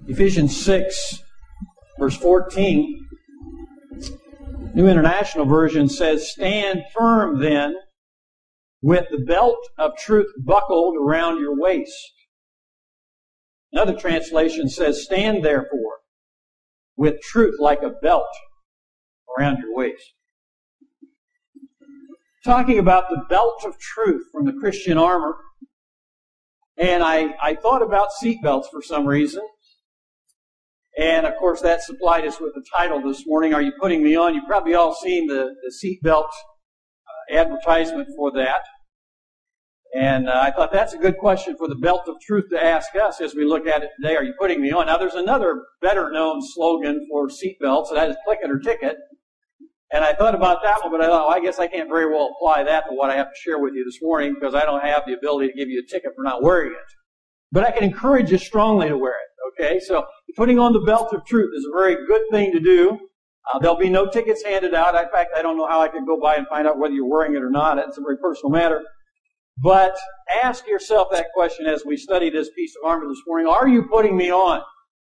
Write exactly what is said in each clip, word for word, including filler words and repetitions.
Ephesians six, verse fourteen, New International Version says, "Stand firm then, with the belt of truth buckled around your waist." Another translation says, "Stand therefore, with truth like a belt around your waist." Talking about the belt of truth from the Christian armor. And I, I thought about seatbelts for some reason. And of course that supplied us with the title this morning, "Are You Putting Me On?" You've probably all seen the, the seatbelt uh, advertisement for that. And uh, I thought that's a good question for the belt of truth to ask us as we look at it today. Are you putting me on? Now there's another better known slogan for seatbelts, and that is "click it or ticket." And I thought about that one, but I thought, well, I guess I can't very well apply that to what I have to share with you this morning because I don't have the ability to give you a ticket for not wearing it. But I can encourage you strongly to wear it, okay? So putting on the belt of truth is a very good thing to do. Uh, there'll be no tickets handed out. In fact, I don't know how I could go by and find out whether you're wearing it or not. It's a very personal matter. But ask yourself that question as we study this piece of armor this morning. Are you putting me on?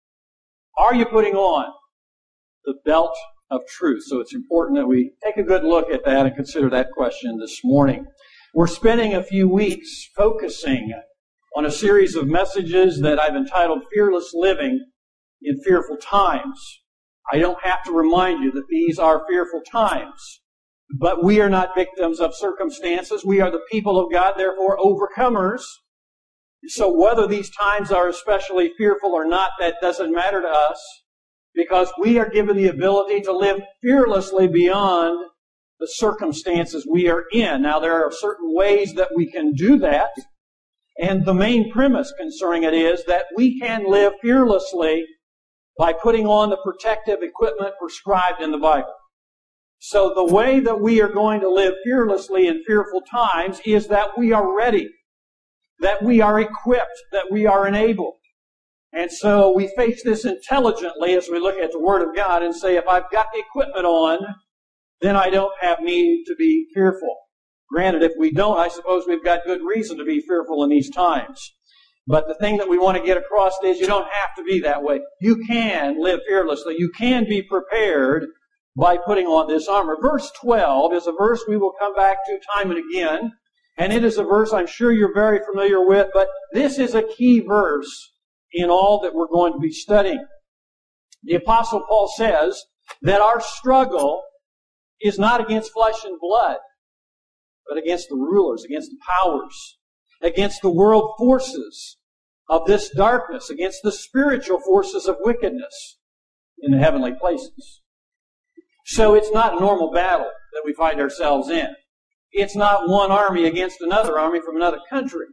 Are you putting on the belt of truth? So it's important that we take a good look at that and consider that question this morning. We're spending a few weeks focusing on a series of messages that I've entitled "Fearless Living in Fearful Times." I don't have to remind you that these are fearful times, but we are not victims of circumstances. We are the people of God, therefore overcomers. So whether these times are especially fearful or not, that doesn't matter to us, because we are given the ability to live fearlessly beyond the circumstances we are in. Now, there are certain ways that we can do that, and the main premise concerning it is that we can live fearlessly by putting on the protective equipment prescribed in the Bible. So the way that we are going to live fearlessly in fearful times is that we are ready, that we are equipped, that we are enabled. And so we face this intelligently as we look at the Word of God and say, if I've got the equipment on, then I don't have need to be fearful. Granted, if we don't, I suppose we've got good reason to be fearful in these times. But the thing that we want to get across is you don't have to be that way. You can live fearlessly. You can be prepared by putting on this armor. Verse twelve is a verse we will come back to time and again. And it is a verse I'm sure you're very familiar with, but this is a key verse in all that we're going to be studying. The Apostle Paul says that our struggle is not against flesh and blood, but against the rulers, against the powers, against the world forces of this darkness, against the spiritual forces of wickedness in the heavenly places. So it's not a normal battle that we find ourselves in. It's not one army against another army from another country.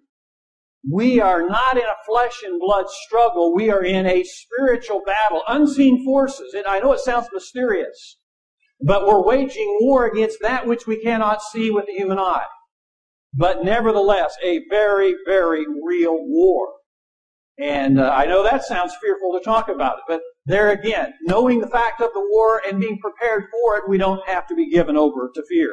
We are not in a flesh and blood struggle. We are in a spiritual battle, unseen forces. And I know it sounds mysterious, but we're waging war against that which we cannot see with the human eye. But nevertheless, a very, very real war. And uh, I know that sounds fearful to talk about it, but there again, knowing the fact of the war and being prepared for it, we don't have to be given over to fear.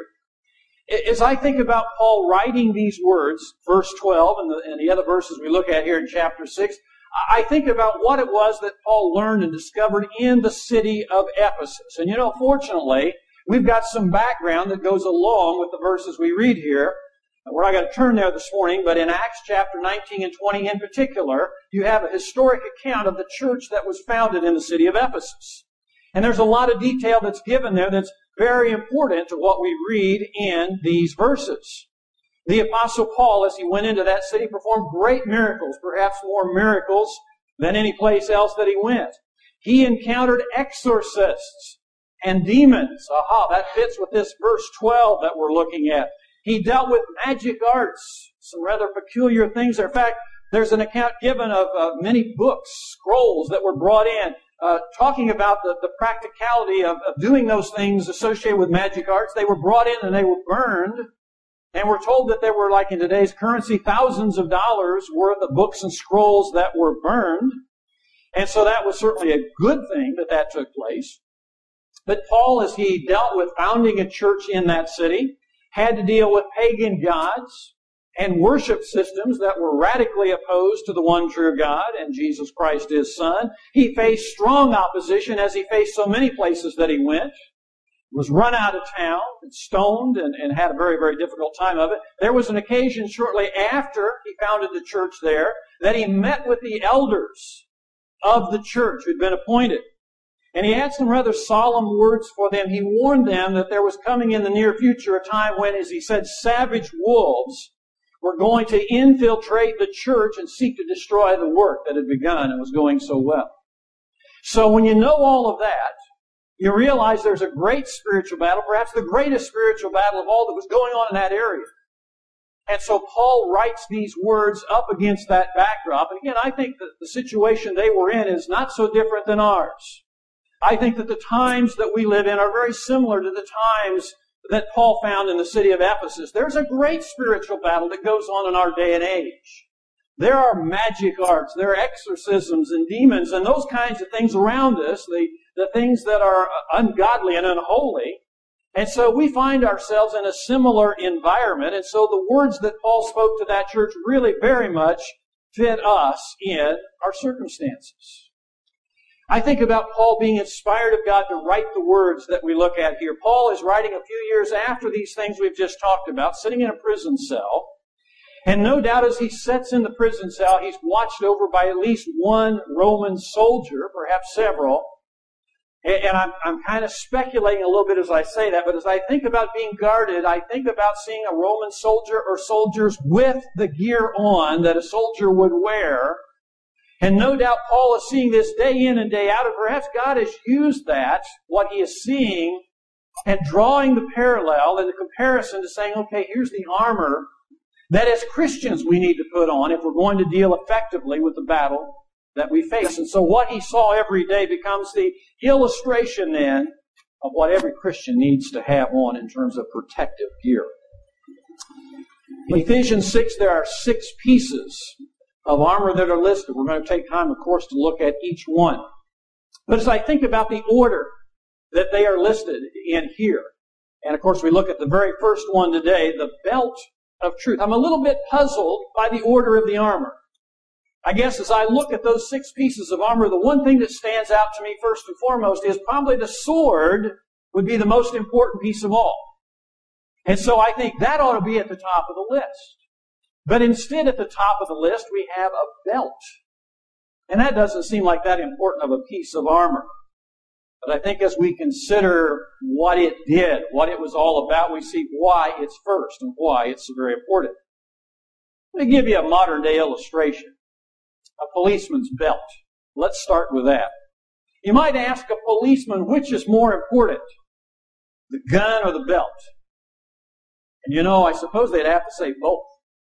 As I think about Paul writing these words, verse twelve and the, and the other verses we look at here in chapter six, I think about what it was that Paul learned and discovered in the city of Ephesus. And you know, fortunately, we've got some background that goes along with the verses we read here. We're not going to turn there this morning, but in Acts chapter nineteen and twenty in particular, you have a historic account of the church that was founded in the city of Ephesus. And there's a lot of detail that's given there that's very important to what we read in these verses. The Apostle Paul, as he went into that city, performed great miracles, perhaps more miracles than any place else that he went. He encountered exorcists and demons. Aha, that fits with this verse twelve that we're looking at. He dealt with magic arts, some rather peculiar things there. In fact, there's an account given of uh, many books, scrolls that were brought in, uh, talking about the, the practicality of, of doing those things associated with magic arts. They were brought in and they were burned. And we're told that there were, like in today's currency, thousands of dollars worth of books and scrolls that were burned. And so that was certainly a good thing that that took place. But Paul, as he dealt with founding a church in that city, had to deal with pagan gods and worship systems that were radically opposed to the one true God and Jesus Christ, His Son. He faced strong opposition, as he faced so many places that he went. Was run out of town, and stoned, and, and had a very, very difficult time of it. There was an occasion shortly after he founded the church there that he met with the elders of the church who'd been appointed. And he had some rather solemn words for them. He warned them that there was coming in the near future a time when, as he said, savage wolves were going to infiltrate the church and seek to destroy the work that had begun and was going so well. So when you know all of that, you realize there's a great spiritual battle, perhaps the greatest spiritual battle of all that was going on in that area. And so Paul writes these words up against that backdrop. And again, I think that the situation they were in is not so different than ours. I think that the times that we live in are very similar to the times that Paul found in the city of Ephesus. There's a great spiritual battle that goes on in our day and age. There are magic arts, there are exorcisms and demons and those kinds of things around us, the, the things that are ungodly and unholy. And so we find ourselves in a similar environment. And so the words that Paul spoke to that church really very much fit us in our circumstances. I think about Paul being inspired of God to write the words that we look at here. Paul is writing a few years after these things we've just talked about, sitting in a prison cell. And no doubt as he sits in the prison cell, he's watched over by at least one Roman soldier, perhaps several. And I'm, I'm kind of speculating a little bit as I say that, but as I think about being guarded, I think about seeing a Roman soldier or soldiers with the gear on that a soldier would wear. And no doubt Paul is seeing this day in and day out, and perhaps God has used that, what he is seeing, and drawing the parallel and the comparison to saying, okay, here's the armor that as Christians we need to put on if we're going to deal effectively with the battle that we face. And so what he saw every day becomes the illustration then of what every Christian needs to have on in terms of protective gear. In Ephesians six, there are six pieces of armor that are listed. We're going to take time, of course, to look at each one. But as I think about the order that they are listed in here, and of course we look at the very first one today, the belt of truth. I'm a little bit puzzled by the order of the armor. I guess as I look at those six pieces of armor, the one thing that stands out to me first and foremost is probably the sword would be the most important piece of all. And so I think that ought to be at the top of the list. But instead at the top of the list we have a belt. And that doesn't seem like that important of a piece of armor. But I think as we consider what it did, what it was all about, we see why it's first and why it's so very important. Let me give you a modern day illustration. A policeman's belt. Let's start with that. You might ask a policeman which is more important, the gun or the belt? And you know, I suppose they'd have to say both.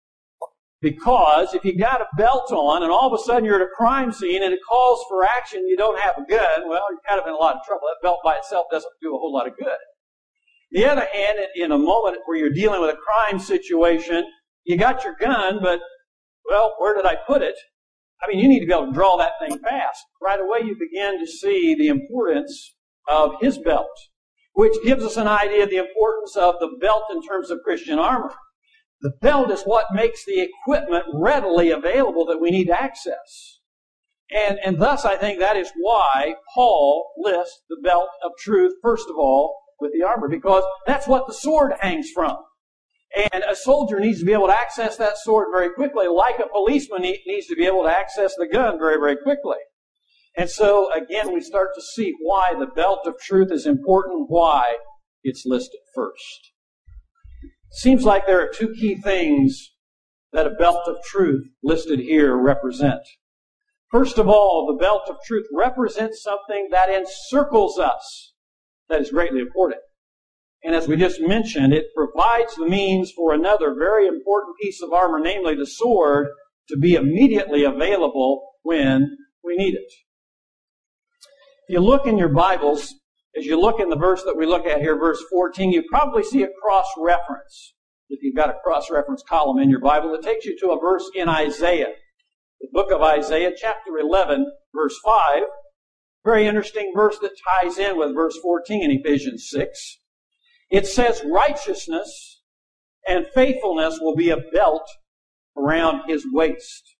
Because if you got a belt on and all of a sudden you're at a crime scene and it calls for action, you don't have a gun, well, you're kind of in a lot of trouble. That belt by itself doesn't do a whole lot of good. On the other hand, in a moment where you're dealing with a crime situation, you got your gun, but, well, where did I put it? I mean, you need to be able to draw that thing fast. Right away you begin to see the importance of his belt, which gives us an idea of the importance of the belt in terms of Christian armor. The belt is what makes the equipment readily available that we need to access. And, and thus I think that is why Paul lists the belt of truth, first of all, with the armor, because that's what the sword hangs from. And a soldier needs to be able to access that sword very quickly, like a policeman needs to be able to access the gun very, very quickly. And so, again, we start to see why the belt of truth is important, why it's listed first. It seems like there are two key things that a belt of truth listed here represent. First of all, the belt of truth represents something that encircles us that is greatly important. And as we just mentioned, it provides the means for another very important piece of armor, namely the sword, to be immediately available when we need it. If you look in your Bibles, as you look in the verse that we look at here, verse fourteen, you probably see a cross-reference. If you've got a cross-reference column in your Bible, it takes you to a verse in Isaiah. The book of Isaiah, chapter eleven, verse five. Very interesting verse that ties in with verse fourteen in Ephesians six. It says, righteousness and faithfulness will be a belt around his waist.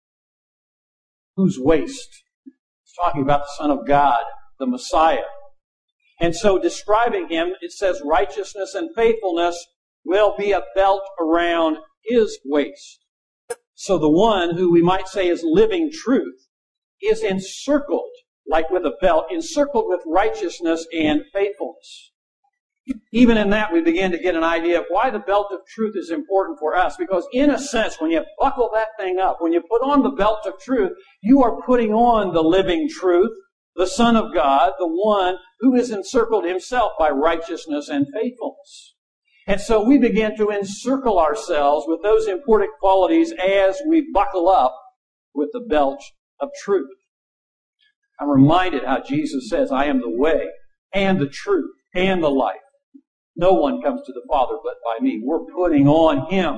Whose waist? It's talking about the Son of God, the Messiah. And so describing him, it says righteousness and faithfulness will be a belt around his waist. So the one who we might say is living truth is encircled, like with a belt, encircled with righteousness and faithfulness. Even in that, we begin to get an idea of why the belt of truth is important for us. Because in a sense, when you buckle that thing up, when you put on the belt of truth, you are putting on the living truth, the Son of God, the one who is encircled himself by righteousness and faithfulness. And so we begin to encircle ourselves with those important qualities as we buckle up with the belt of truth. I'm reminded how Jesus says, I am the way and the truth and the life. No one comes to the Father but by me. We're putting on him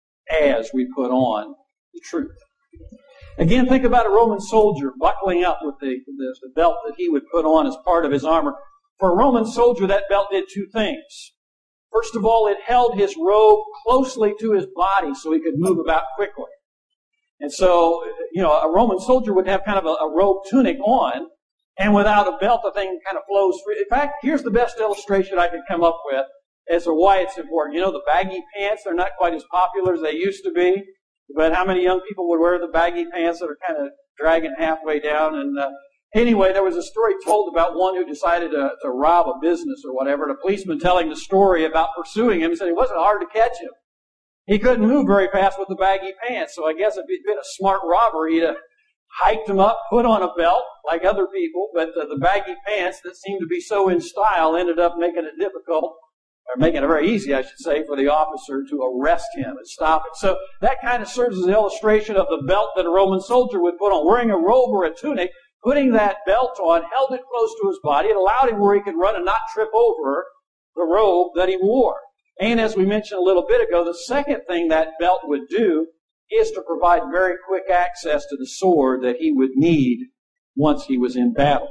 as we put on the truth. Again, think about a Roman soldier buckling up with the, the, the belt that he would put on as part of his armor. For a Roman soldier, that belt did two things. First of all, it held his robe closely to his body so he could move about quickly. And so, you know, a Roman soldier would have kind of a, a robe tunic on, and without a belt, the thing kind of flows free. In fact, here's the best illustration I could come up with as to why it's important. You know, the baggy pants, they're not quite as popular as they used to be, but how many young people would wear the baggy pants that are kind of dragging halfway down? And uh, anyway, there was a story told about one who decided to, to rob a business or whatever, and a policeman telling the story about pursuing him. He said it wasn't hard to catch him. He couldn't move very fast with the baggy pants, so I guess if he'd been a smart robber, he'd have hiked him up, put on a belt like other people, but uh, the baggy pants that seemed to be so in style ended up making it difficult, or making it very easy, I should say, for the officer to arrest him and stop it. So that kind of serves as an illustration of the belt that a Roman soldier would put on. Wearing a robe or a tunic, putting that belt on, held it close to his body. It allowed him where he could run and not trip over the robe that he wore. And as we mentioned a little bit ago, the second thing that belt would do is to provide very quick access to the sword that he would need once he was in battle.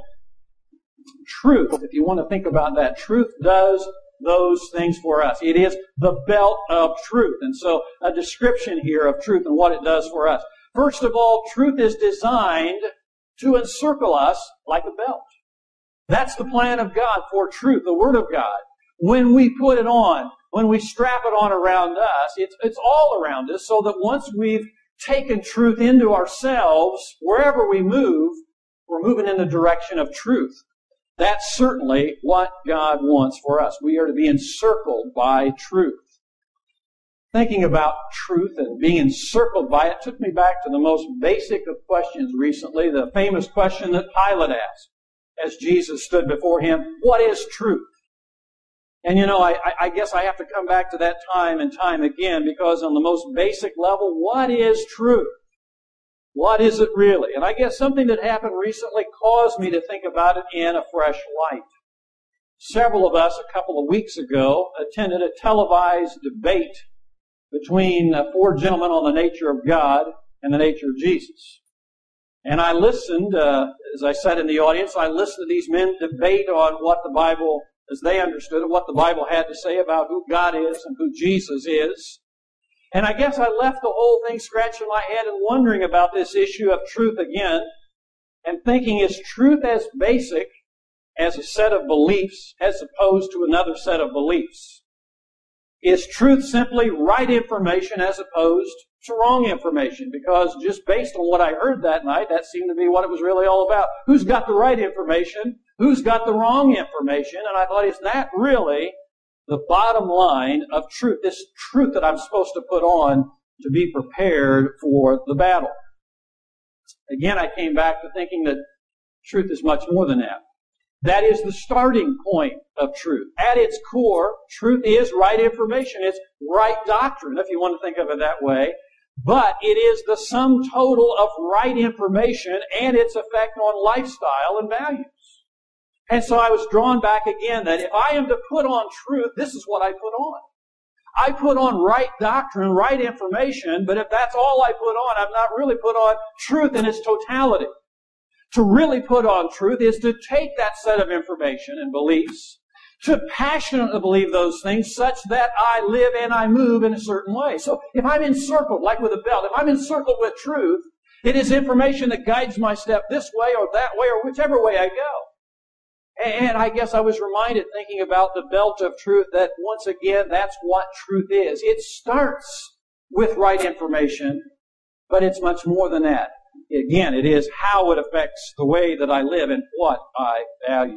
Truth, if you want to think about that, truth does those things for us. It is the belt of truth. And so a description here of truth and what it does for us. First of all, truth is designed to encircle us like a belt. That's the plan of God for truth, the Word of God. When we put it on, when we strap it on around us, it's, it's all around us, so that once we've taken truth into ourselves, wherever we move, we're moving in the direction of truth. That's certainly what God wants for us. We are to be encircled by truth. Thinking about truth and being encircled by it took me back to the most basic of questions recently, the famous question that Pilate asked as Jesus stood before him, what is truth? And you know, I, I guess I have to come back to that time and time again, because on the most basic level, what is truth? What is it really? And I guess something that happened recently caused me to think about it in a fresh light. Several of us, a couple of weeks ago, attended a televised debate between four gentlemen on the nature of God and the nature of Jesus. And I listened, uh, as I sat in the audience, I listened to these men debate on what the Bible, as they understood it, what the Bible had to say about who God is and who Jesus is. And I guess I left the whole thing scratching my head and wondering about this issue of truth again, and thinking, is truth as basic as a set of beliefs as opposed to another set of beliefs? Is truth simply right information as opposed to wrong information? Because just based on what I heard that night, that seemed to be what it was really all about. Who's got the right information? Who's got the wrong information? And I thought, is that really the bottom line of truth, this truth that I'm supposed to put on to be prepared for the battle? Again, I came back to thinking that truth is much more than that. That is the starting point of truth. At its core, truth is right information. It's right doctrine, if you want to think of it that way. But it is the sum total of right information and its effect on lifestyle and values. And so I was drawn back again that if I am to put on truth, this is what I put on. I put on right doctrine, right information, but if that's all I put on, I've not really put on truth in its totality. To really put on truth is to take that set of information and beliefs, to passionately believe those things such that I live and I move in a certain way. So if I'm encircled, like with a belt, if I'm encircled with truth, it is information that guides my step this way or that way or whichever way I go. And I guess I was reminded, thinking about the belt of truth, that once again, that's what truth is. It starts with right information, but it's much more than that. Again, it is how it affects the way that I live and what I value.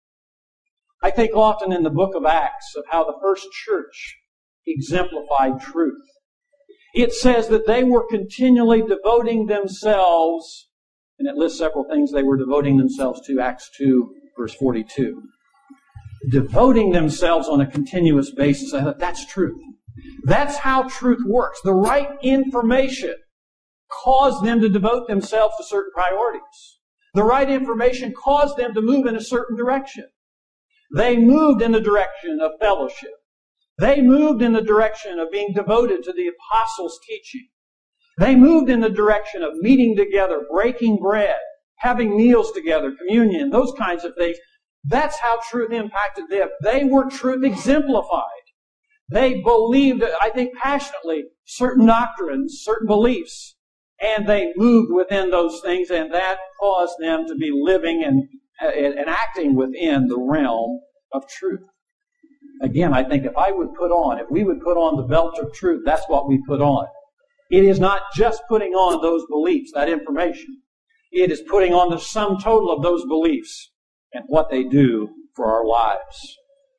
I think often in the book of Acts of how the first church exemplified truth. It says that they were continually devoting themselves, and it lists several things they were devoting themselves to, Acts two, verse forty-two. Devoting themselves on a continuous basis. I thought, that's truth. That's how truth works. The right information caused them to devote themselves to certain priorities. The right information caused them to move in a certain direction. They moved in the direction of fellowship. They moved in the direction of being devoted to the apostles' teaching. They moved in the direction of meeting together, breaking bread, having meals together, communion, those kinds of things. That's how truth impacted them. They were truth exemplified. They believed, I think, passionately, certain doctrines, certain beliefs, and they moved within those things, and that caused them to be living and, and, and acting within the realm of truth. Again, I think if I would put on, if we would put on the belt of truth, that's what we put on. It is not just putting on those beliefs, that information. It is putting on the sum total of those beliefs and what they do for our lives.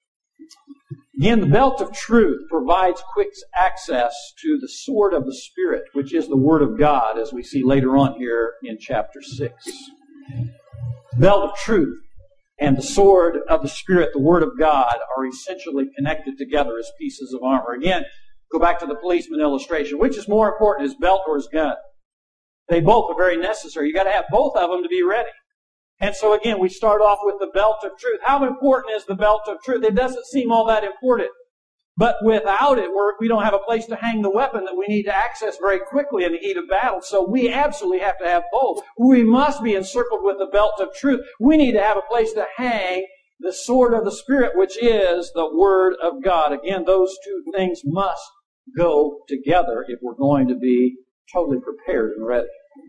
Again, the belt of truth provides quick access to the sword of the Spirit, which is the Word of God, as we see later on here in chapter six. The belt of truth and the sword of the Spirit, the Word of God, are essentially connected together as pieces of armor. Again, go back to the policeman illustration. Which is more important, his belt or his gun? They both are very necessary. You've got to have both of them to be ready. And so again, we start off with the belt of truth. How important is the belt of truth? It doesn't seem all that important. But without it, we're, we don't have a place to hang the weapon that we need to access very quickly in the heat of battle. So we absolutely have to have both. We must be encircled with the belt of truth. We need to have a place to hang the sword of the Spirit, which is the Word of God. Again, those two things must go together if we're going to be totally prepared and ready.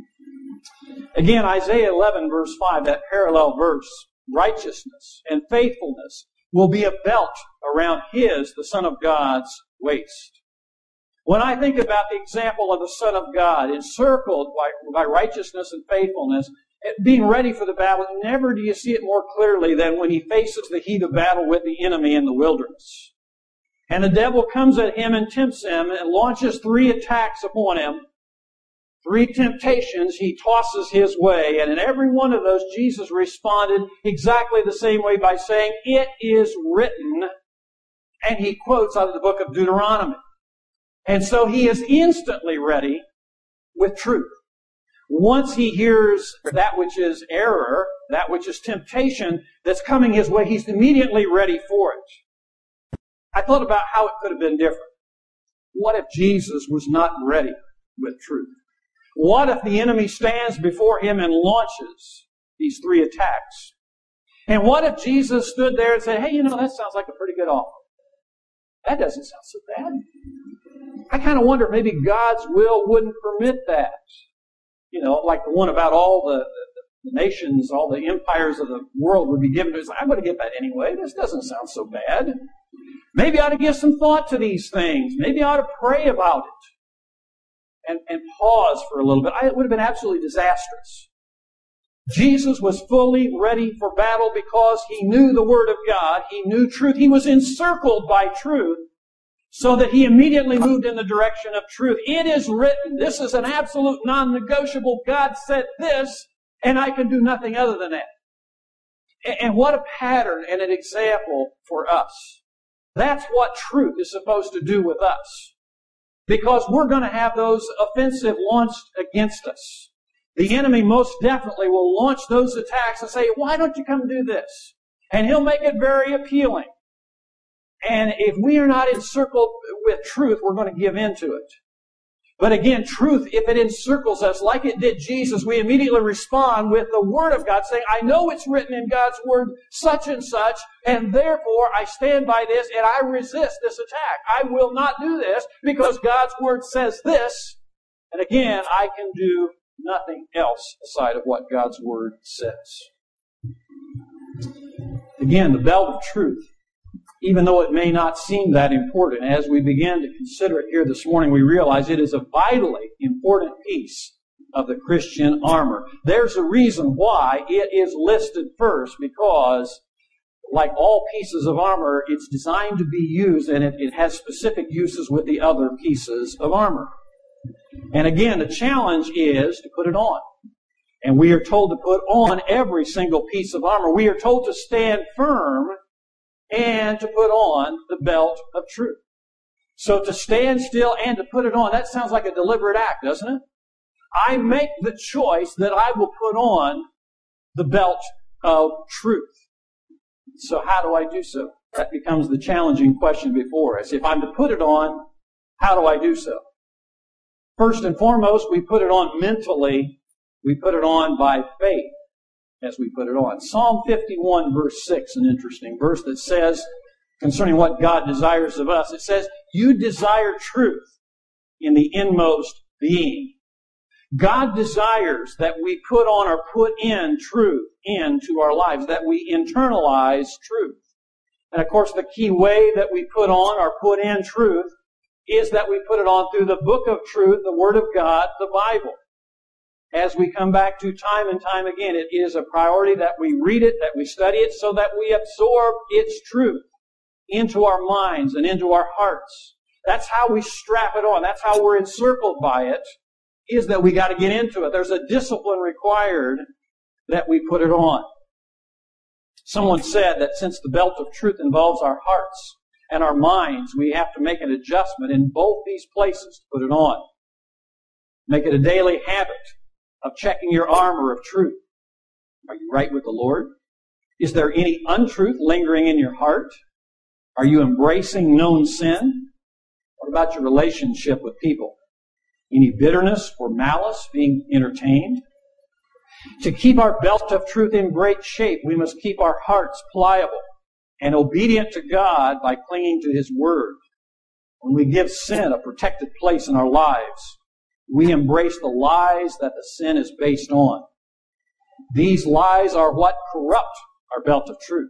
Again, Isaiah eleven, verse five, that parallel verse, righteousness and faithfulness will be a belt around His, the Son of God's, waist. When I think about the example of the Son of God, encircled by, by righteousness and faithfulness, being ready for the battle, never do you see it more clearly than when He faces the heat of battle with the enemy in the wilderness. And the devil comes at Him and tempts Him and launches three attacks upon Him. Three temptations He tosses His way, and in every one of those, Jesus responded exactly the same way by saying, "It is written," and He quotes out of the book of Deuteronomy. And so He is instantly ready with truth. Once He hears that which is error, that which is temptation that's coming His way, He's immediately ready for it. I thought about how it could have been different. What if Jesus was not ready with truth? What if the enemy stands before Him and launches these three attacks? And what if Jesus stood there and said, "Hey, you know, that sounds like a pretty good offer. That doesn't sound so bad." I kind of wonder if maybe God's will wouldn't permit that. You know, like the one about all the, the, the nations, all the empires of the world would be given to us. I'm going to get that anyway. This doesn't sound so bad. Maybe I ought to give some thought to these things. Maybe I ought to pray about it. And, and pause for a little bit. It would have been absolutely disastrous. Jesus was fully ready for battle because He knew the Word of God. He knew truth. He was encircled by truth so that He immediately moved in the direction of truth. It is written. This is an absolute non-negotiable. God said this, and I can do nothing other than that. And, and what a pattern and an example for us. That's what truth is supposed to do with us. Because we're going to have those offensive launched against us. The enemy most definitely will launch those attacks and say, "Why don't you come do this?" And he'll make it very appealing. And if we are not encircled with truth, we're going to give in to it. But again, truth, if it encircles us like it did Jesus, we immediately respond with the Word of God saying, I know it's written in God's Word such and such, and therefore I stand by this and I resist this attack. I will not do this because God's Word says this. And again, I can do nothing else aside of what God's Word says. Again, the belt of truth. Even though it may not seem that important, as we begin to consider it here this morning, we realize it is a vitally important piece of the Christian armor. There's a reason why it is listed first, because like all pieces of armor, it's designed to be used, and it, it has specific uses with the other pieces of armor. And again, the challenge is to put it on. And we are told to put on every single piece of armor. We are told to stand firm and to put on the belt of truth. So to stand still and to put it on, that sounds like a deliberate act, doesn't it? I make the choice that I will put on the belt of truth. So how do I do so? That becomes the challenging question before us. If I'm to put it on, how do I do so? First and foremost, we put it on mentally. We put it on by faith. As we put it on. Psalm fifty-one verse six, an interesting verse that says, concerning what God desires of us, it says, you desire truth in the inmost being. God desires that we put on or put in truth into our lives, that we internalize truth. And of course, the key way that we put on or put in truth is that we put it on through the book of truth, the Word of God, the Bible. As we come back to time and time again, it is a priority that we read it, that we study it, so that we absorb its truth into our minds and into our hearts. That's how we strap it on. That's how we're encircled by it, is that we got to get into it. There's a discipline required that we put it on. Someone said that since the belt of truth involves our hearts and our minds, we have to make an adjustment in both these places to put it on. Make it a daily habit of checking your armor of truth. Are you right with the Lord? Is there any untruth lingering in your heart? Are you embracing known sin? What about your relationship with people? Any bitterness or malice being entertained? To keep our belt of truth in great shape, we must keep our hearts pliable and obedient to God by clinging to His Word. When we give sin a protected place in our lives, we embrace the lies that the sin is based on. These lies are what corrupt our belt of truth.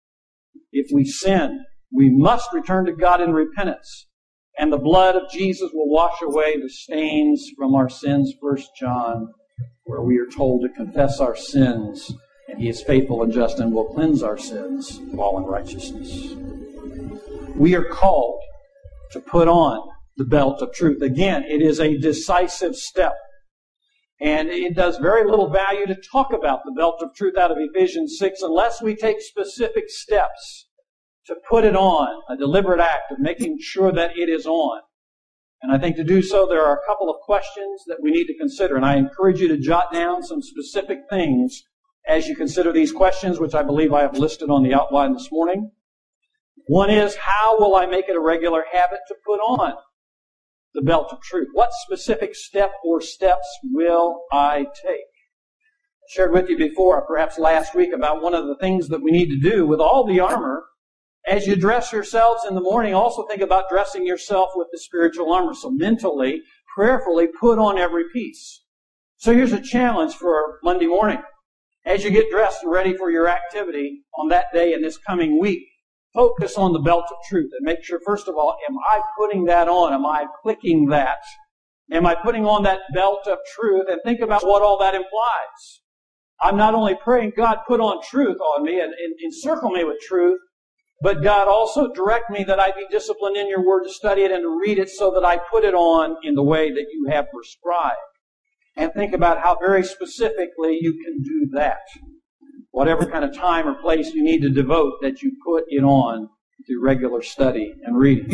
If we sin, we must return to God in repentance, and the blood of Jesus will wash away the stains from our sins. First John, where we are told to confess our sins, and He is faithful and just and will cleanse our sins of all unrighteousness. We are called to put on the belt of truth. Again, it is a decisive step. And it does very little value to talk about the belt of truth out of Ephesians six unless we take specific steps to put it on, a deliberate act of making sure that it is on. And I think to do so, there are a couple of questions that we need to consider. And I encourage you to jot down some specific things as you consider these questions, which I believe I have listed on the outline this morning. One is, how will I make it a regular habit to put on the belt of truth? What specific step or steps will I take? I shared with you before, perhaps last week, about one of the things that we need to do with all the armor. As you dress yourselves in the morning, also think about dressing yourself with the spiritual armor. So mentally, prayerfully, put on every piece. So here's a challenge for Monday morning. As you get dressed and ready for your activity on that day and this coming week, focus on the belt of truth and make sure, first of all, am I putting that on? Am I clicking that? Am I putting on that belt of truth? And think about what all that implies. I'm not only praying, God, put on truth on me and, and encircle me with truth, but God, also direct me that I be disciplined in your word to study it and to read it so that I put it on in the way that you have prescribed. And think about how very specifically you can do that. Whatever kind of time or place you need to devote, that you put it on through regular study and reading.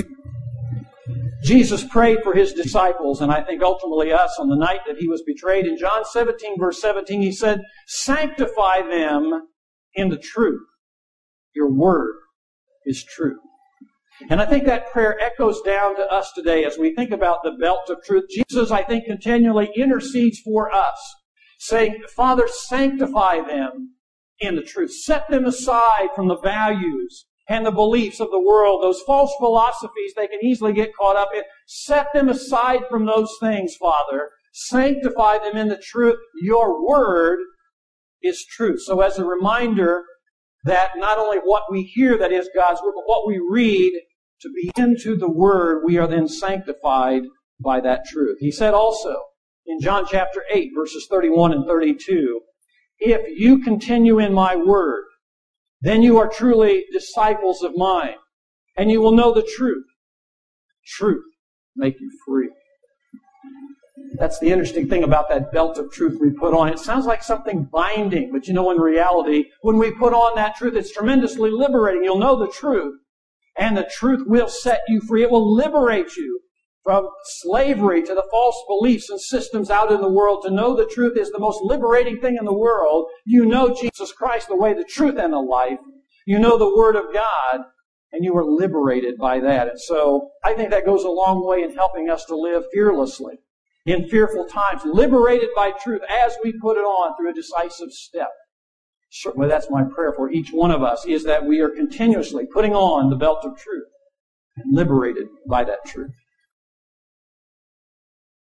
Jesus prayed for His disciples, and I think ultimately us, on the night that He was betrayed. In John seventeen, verse seventeen, He said, sanctify them in the truth. Your word is true. And I think that prayer echoes down to us today as we think about the belt of truth. Jesus, I think, continually intercedes for us, saying, Father, sanctify them in the truth. Set them aside from the values and the beliefs of the world, those false philosophies they can easily get caught up in. Set them aside from those things, Father. Sanctify them in the truth. Your word is truth. So as a reminder that not only what we hear that is God's word, but what we read to be into the word, we are then sanctified by that truth. He said also in John chapter eight, verses thirty-one and thirty-two, if you continue in my word, then you are truly disciples of mine, and you will know the truth. Truth make you free. That's the interesting thing about that belt of truth we put on. It sounds like something binding, but you know, in reality, when we put on that truth, it's tremendously liberating. You'll know the truth, and the truth will set you free. It will liberate you from slavery to the false beliefs and systems out in the world. To know the truth is the most liberating thing in the world. You know Jesus Christ, the way, the truth, and the life. You know the Word of God, and you are liberated by that. And so I think that goes a long way in helping us to live fearlessly in fearful times, liberated by truth as we put it on through a decisive step. Certainly that's my prayer for each one of us, is that we are continuously putting on the belt of truth and liberated by that truth.